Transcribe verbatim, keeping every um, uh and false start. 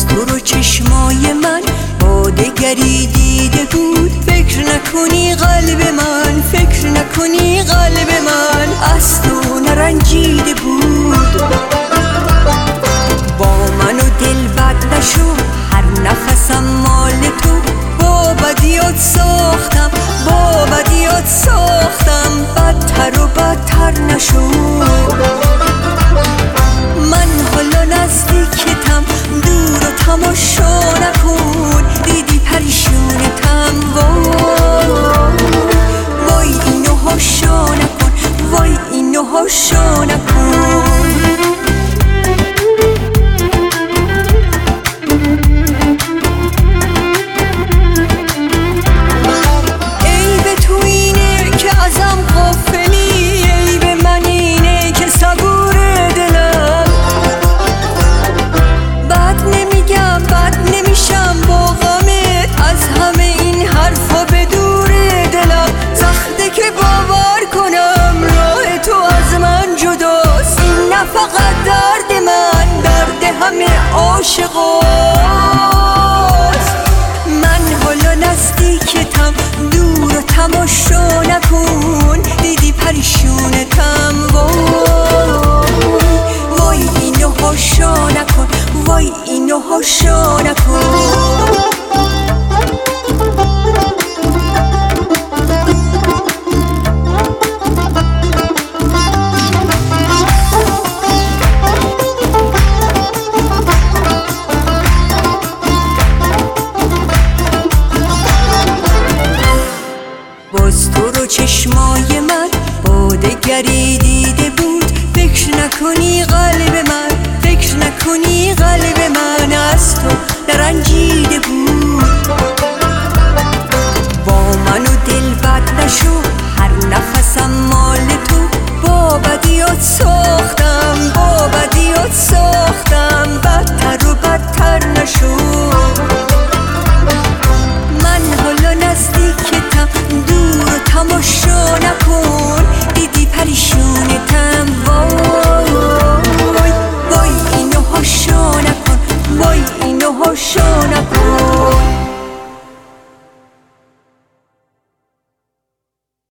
باز تو رو چشمای من با دگری دیده بود. فکر نکنی قلب من، فکر نکنی قلب من از تو نرنجیده بود. با من و دل بد نشو، هر نفسم مال تو. با بدیات ساختم، با بدیات ساختم، بدتر و بدتر نشو. من حالا نزدیکتم، دور و تماشا نکن. دیدی پریشونتم، وای وای اینو هاشا نکن، وای اینو هاشا نکن. فقط درد من، درد همه عاشقاست. من حالا نزدیکتم، دور و تماشا نکن. دیدی پریشونتم، وای وای اینو هاشا نکن، وای اینو هاشا نکن. باز تو رو چشمای من با دگری دیده بود. فکر نکنی قلب من، فکر نکنی قلب من از تو نرنجیده بود. با من و دل بد نشو، هر نفسم مال تو. با بدیات ساختم، با بدیات ساختم، بدتر و بدتر نشو. من حالا نزدیکتم، دور و تماشا نکن. دیدی پریشونتم، وای وای اینو هاشا نکن، وای اینو هاشا نکن.